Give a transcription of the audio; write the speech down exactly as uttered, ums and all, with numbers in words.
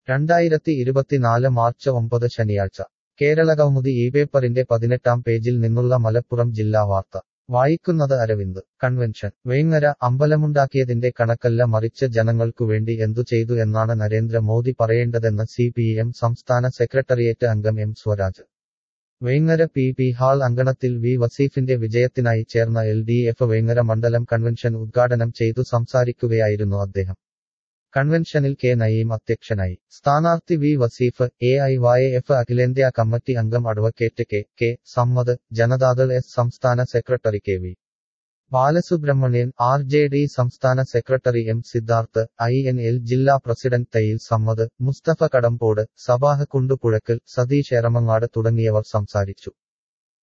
രണ്ടായിരത്തി ഇരുപത്തിനാല് മാർച്ച് ഒമ്പത് ശനിയാഴ്ച കേരളകൗമുദി ഈ പേപ്പറിന്റെ പതിനെട്ടാം പേജിൽ നിന്നുള്ള മലപ്പുറം ജില്ലാ വാർത്ത വായിക്കുന്നത് അരവിന്ദ്. കൺവെൻഷൻ വേങ്ങര അമ്പലമുണ്ടാക്കിയതിന്റെ കണക്കല്ല മറിച്ച് ജനങ്ങൾക്കുവേണ്ടി എന്തു ചെയ്തു എന്നാണ് നരേന്ദ്ര മോദി പറയേണ്ടതെന്ന് സി പി എം സംസ്ഥാന സെക്രട്ടറിയേറ്റ് അംഗം M Swaraj. Vengara P P hall അങ്കണത്തിൽ വി വസീഫിന്റെ വിജയത്തിനായി ചേർന്ന എൽ ഡി എഫ് വേങ്ങര മണ്ഡലം കൺവെൻഷൻ ഉദ്ഘാടനം ചെയ്തു സംസാരിക്കുകയായിരുന്നു അദ്ദേഹം. കൺവെൻഷനിൽ കെ നയീം അധ്യക്ഷനായി. സ്ഥാനാർത്ഥി V Vaseef, A I Y F അഖിലേന്ത്യാ കമ്മിറ്റി അംഗം advocate K K Sammad, Janata Dal S സംസ്ഥാന secretary K V Balasubramanian, R J D സംസ്ഥാന secretary M Siddharth, I N L ജില്ലാ പ്രസിഡന്റ് തയ്യിൽ സമ്മദ്, മുസ്തഫ കടമ്പോട്, സബാഹ് കുണ്ടുപുഴക്കൽ, സതീഷ് എറമങ്ങാട് തുടങ്ങിയവർ സംസാരിച്ചു.